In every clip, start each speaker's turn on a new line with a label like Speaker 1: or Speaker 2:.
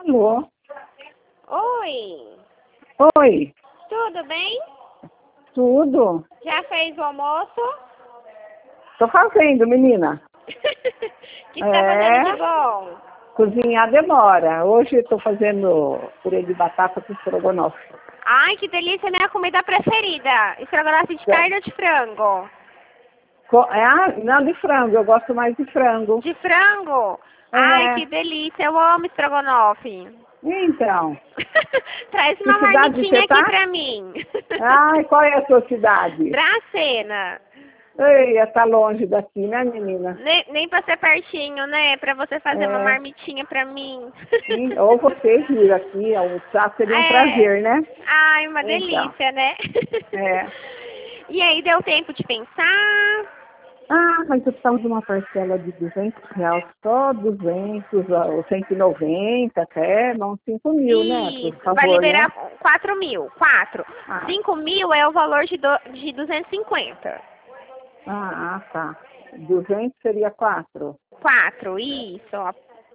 Speaker 1: Alô?
Speaker 2: Oi,
Speaker 1: Oi,
Speaker 2: tudo bem?
Speaker 1: tudo?
Speaker 2: Já fez o almoço?
Speaker 1: Tô fazendo, menina.
Speaker 2: O que você tá fazendo de bom?
Speaker 1: Cozinhar demora. Hoje eu tô fazendo purê de batata com estrogonofe.
Speaker 2: Ai, que delícia, minha comida preferida. Estrogonofe de carne ou de frango?
Speaker 1: Não, de frango. Eu gosto mais de frango.
Speaker 2: De frango? Ai,
Speaker 1: É,
Speaker 2: que delícia, eu amo estrogonofe.
Speaker 1: então.
Speaker 2: Traz
Speaker 1: Que
Speaker 2: uma
Speaker 1: cidade
Speaker 2: marmitinha
Speaker 1: você
Speaker 2: aqui
Speaker 1: tá?
Speaker 2: pra mim.
Speaker 1: Ai, qual é a sua cidade?
Speaker 2: Dracena.
Speaker 1: Ei, tá longe daqui, né, menina?
Speaker 2: Nem pra ser pertinho, né? Pra você fazer uma
Speaker 1: É,
Speaker 2: marmitinha pra mim.
Speaker 1: ou você vir aqui almoçar, seria um
Speaker 2: É.
Speaker 1: prazer, né?
Speaker 2: Ai, uma
Speaker 1: Então,
Speaker 2: delícia, né?
Speaker 1: é.
Speaker 2: E aí, deu tempo de pensar?
Speaker 1: Mas eu precisava de uma parcela de R$ 200, só 200, ou 190 até, não 5.000, né? Por
Speaker 2: Isso, vai
Speaker 1: favor, né?
Speaker 2: liberar 4.000. 4.
Speaker 1: Ah,
Speaker 2: 5.000 é o valor de 250.
Speaker 1: tá. 200 seria 4.
Speaker 2: 4, isso. Ó.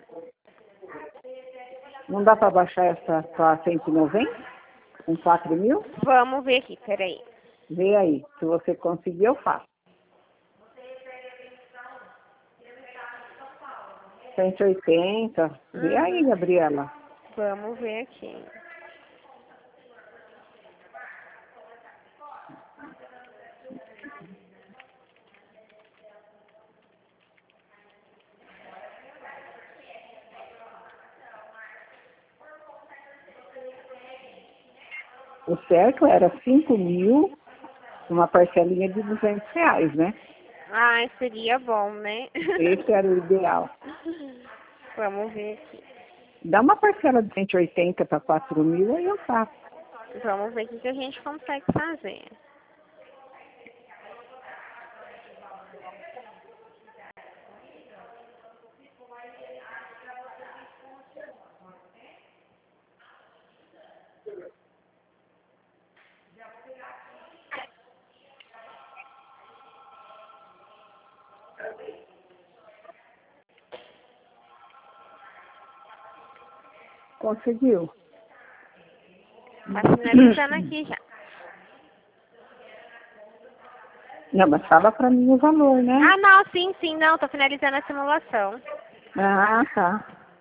Speaker 1: Não dá para baixar essa para 190? Com 4.000?
Speaker 2: Vamos ver aqui, peraí.
Speaker 1: Vê aí. Se você conseguir, eu faço. 180. Vê aí,
Speaker 2: Uhum.
Speaker 1: Gabriela.
Speaker 2: Vamos ver aqui.
Speaker 1: O certo era 5.000, uma parcelinha de R$ 200, né?
Speaker 2: Ai, seria bom, né?
Speaker 1: Esse era o ideal.
Speaker 2: Vamos ver aqui.
Speaker 1: Dá uma parcela de 180 para 4.000, aí eu faço.
Speaker 2: Vamos ver o que a gente consegue fazer.
Speaker 1: Conseguiu?
Speaker 2: Tá finalizando aqui já.
Speaker 1: Não, mas fala para mim o valor, né?
Speaker 2: Ah, não, sim, não. Tô finalizando a simulação.
Speaker 1: Tá.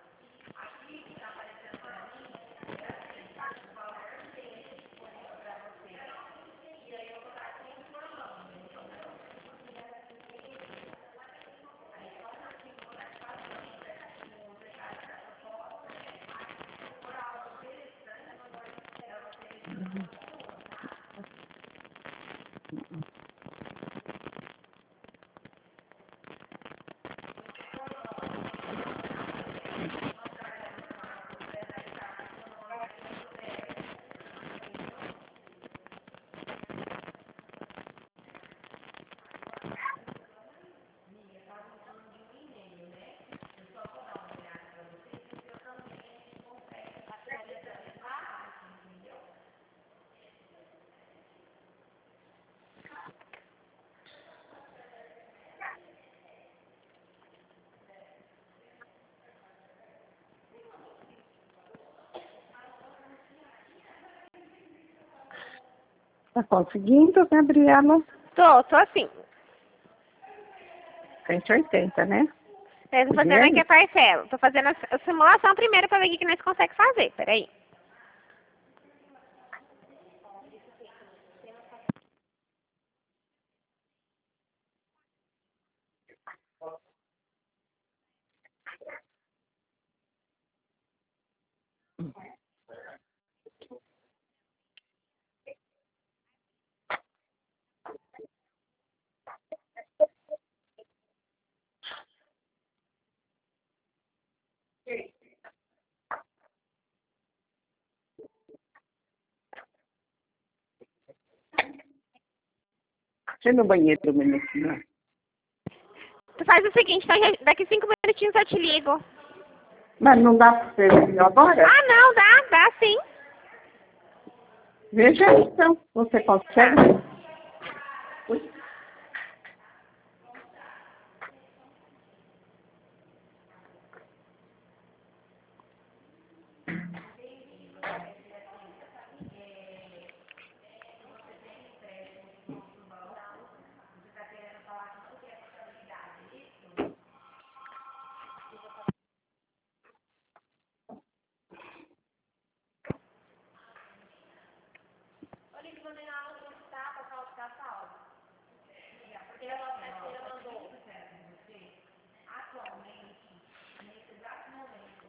Speaker 1: Tá conseguindo, Gabriela?
Speaker 2: Tô assim.
Speaker 1: 180, né?
Speaker 2: Eu tô
Speaker 1: Vê
Speaker 2: fazendo aqui
Speaker 1: aí.
Speaker 2: a parcela. Tô fazendo a simulação primeiro pra ver o que nós conseguimos fazer. Peraí.
Speaker 1: Deixa eu ir no banheiro, menina.
Speaker 2: Tu faz o seguinte, então daqui 5 minutinhos eu te ligo.
Speaker 1: Mas não dá para ser agora?
Speaker 2: Ah, não, dá sim.
Speaker 1: Veja aí, então. Você
Speaker 2: Tá.
Speaker 1: consegue?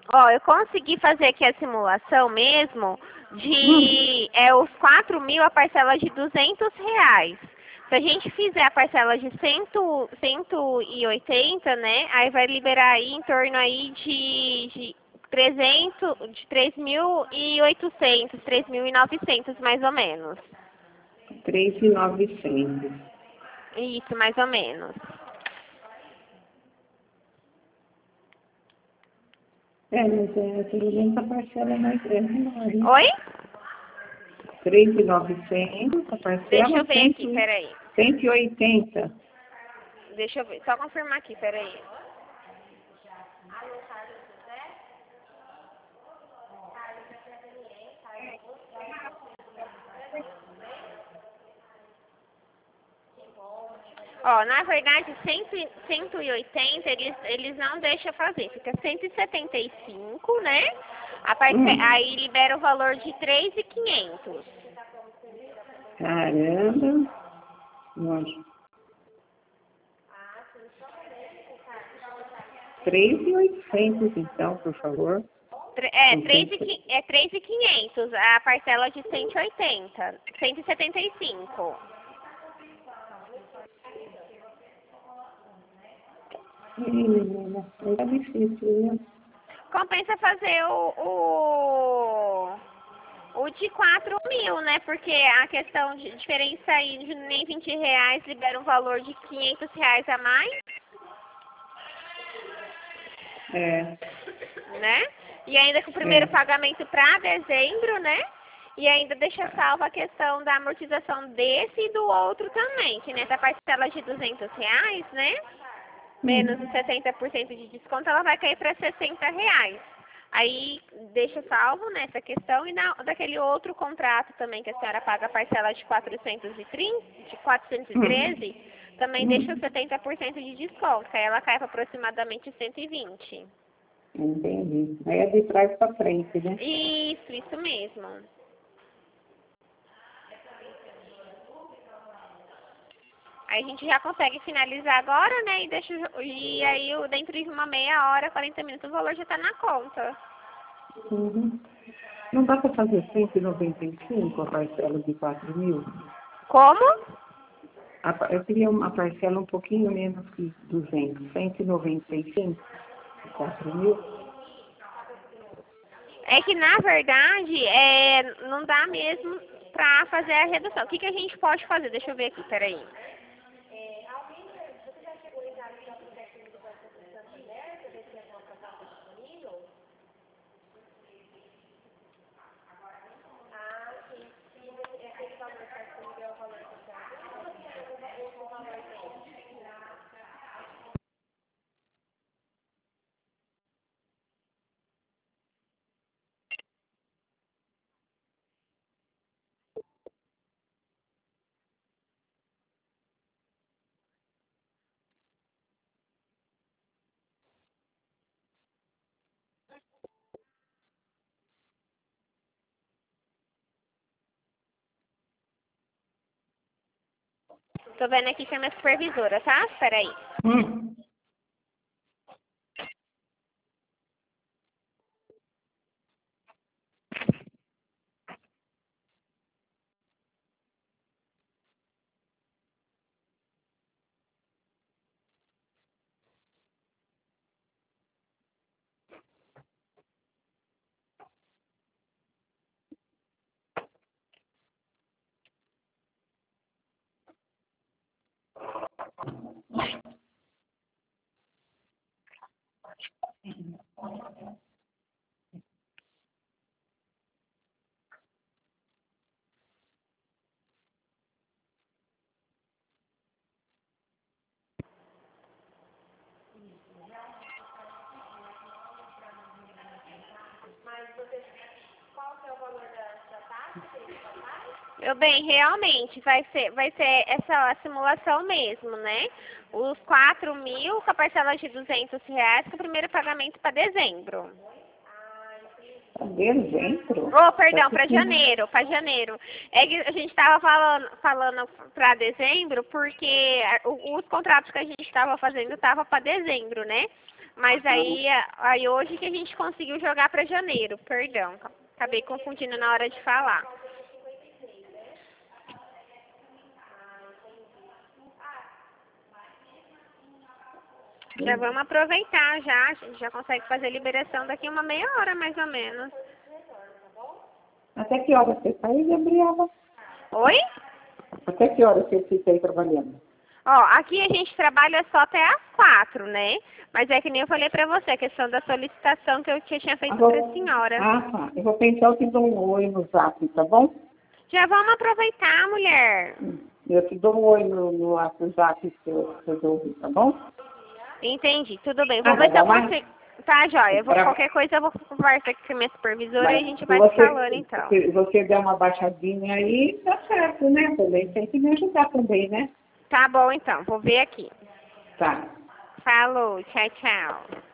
Speaker 2: Ó, eu consegui fazer aqui a simulação mesmo de os 4.000 a parcela de R$ 200. Se a gente fizer a parcela de 180, né? Aí vai liberar aí em torno aí de 3.800, 3.900 mais ou menos.
Speaker 1: 3.900.
Speaker 2: Isso, mais ou menos.
Speaker 1: Mas pelo menos a parcela é mais menor, né?
Speaker 2: Oi?
Speaker 1: 3.900, a parcela
Speaker 2: Deixa eu ver aqui, peraí.
Speaker 1: 180.
Speaker 2: Deixa eu ver, só confirmar aqui, peraí. Ó, na verdade, 180 eles não deixam fazer, fica 175, né? Aí libera o valor de 3.500.
Speaker 1: Caramba. Nossa. 3.800, então, por favor.
Speaker 2: É 3.500 a parcela de 180, 175.
Speaker 1: Menina, aí tá difícil, né?
Speaker 2: Compensa fazer o de 4.000, né? Porque a questão de diferença aí de nem R$ 20 libera um valor de R$ 500 a mais,
Speaker 1: É.
Speaker 2: né? E ainda com o primeiro pagamento para dezembro, né? E ainda deixa salva a questão da amortização desse e do outro também, que nessa parcela de R$ 200, né? Menos os 70% de desconto, ela vai cair para R$ 60. Aí deixa salvo nessa questão e daquele outro contrato também que a senhora paga a parcela de 413, também deixa os 70% de desconto, que aí ela cai para aproximadamente 120.
Speaker 1: Entendi. Aí é de trás para frente, né?
Speaker 2: Isso mesmo. Aí a gente já consegue finalizar agora, né? E aí dentro de uma meia hora, 40 minutos, o valor já está na conta.
Speaker 1: Uhum. Não dá para fazer 195 a parcela de 4.000?
Speaker 2: Como?
Speaker 1: Eu queria uma parcela um pouquinho menos que 200, 195, 4.000.
Speaker 2: É que, na verdade, não dá mesmo para fazer a redução. O que a gente pode fazer? Deixa eu ver aqui, peraí. Tô vendo aqui que é minha supervisora, tá? Peraí. Meu bem, realmente vai ser essa simulação mesmo, né? Os 4.000 com a parcela de R$ 200 com o primeiro pagamento para dezembro.
Speaker 1: Dezembro?
Speaker 2: Oh, perdão, para janeiro, É que a gente estava falando para dezembro porque os contratos que a gente estava fazendo estavam para dezembro, né? Mas aí hoje que a gente conseguiu jogar para janeiro, perdão. Acabei confundindo na hora de falar. Já vamos aproveitar já, a gente já consegue fazer liberação daqui uma meia hora mais ou menos.
Speaker 1: Até que hora você está aí, Gabriela?
Speaker 2: Oi?
Speaker 1: Até que hora você fica aí trabalhando?
Speaker 2: Ó, aqui a gente trabalha só até às 4, né? Mas é que nem eu falei pra você, a questão da solicitação que eu tinha feito pra senhora.
Speaker 1: Tá. Eu vou pensar eu te dou um oi no zap, tá bom?
Speaker 2: Já vamos aproveitar, mulher.
Speaker 1: Eu te dou um oi no WhatsApp que eu resolvi, tá bom?
Speaker 2: Entendi, tudo bem. Vou ver se eu consigo. Tá, joia. Qualquer coisa eu vou conversar aqui com a minha supervisora e a gente vai se falando então.
Speaker 1: Se você der uma baixadinha aí, tá certo, né? Também tem que me ajudar também, né?
Speaker 2: Tá bom então, vou ver aqui.
Speaker 1: Tá.
Speaker 2: Falou, tchau, tchau.